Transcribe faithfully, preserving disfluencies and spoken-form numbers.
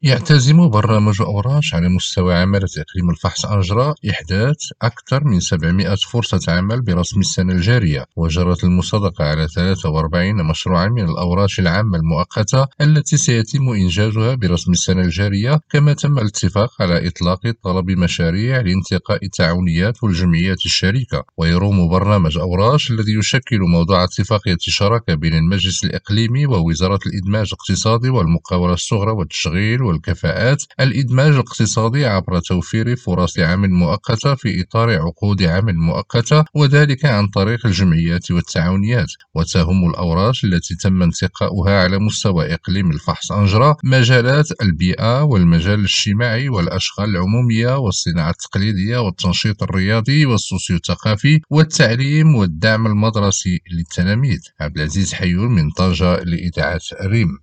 يعتزم برنامج أوراش على مستوى عمالة إقليم الفحص أنجرا إحداث أكثر من سبعمائة فرصة عمل برسم السنة الجارية، وجرت المصادقة على ثلاثة وأربعين مشروعا من الأوراش العامة المؤقتة التي سيتم إنجازها برسم السنة الجارية. كما تم الاتفاق على إطلاق طلب مشاريع لانتقاء التعاونيات والجمعيات الشريكة. ويروم برنامج أوراش الذي يشكل موضوع اتفاقية شراكة بين المجلس الإقليمي ووزارة الإدماج الاقتصادي والمقاولة الصغرى والتشغيل والكفاءات الإدماج الاقتصادي عبر توفير فرص عمل مؤقتة في إطار عقود عمل مؤقتة، وذلك عن طريق الجمعيات والتعاونيات. وتهم الأوراش التي تم انتقاؤها على مستوى إقليم الفحص أنجرا مجالات البيئة والمجال الاجتماعي والأشغال العمومية والصناعة التقليدية والتنشيط الرياضي والسوسيو الثقافي والتعليم والدعم المدرسي للتلاميذ. عبد العزيز حيون من طنجة لإذاعة ريم.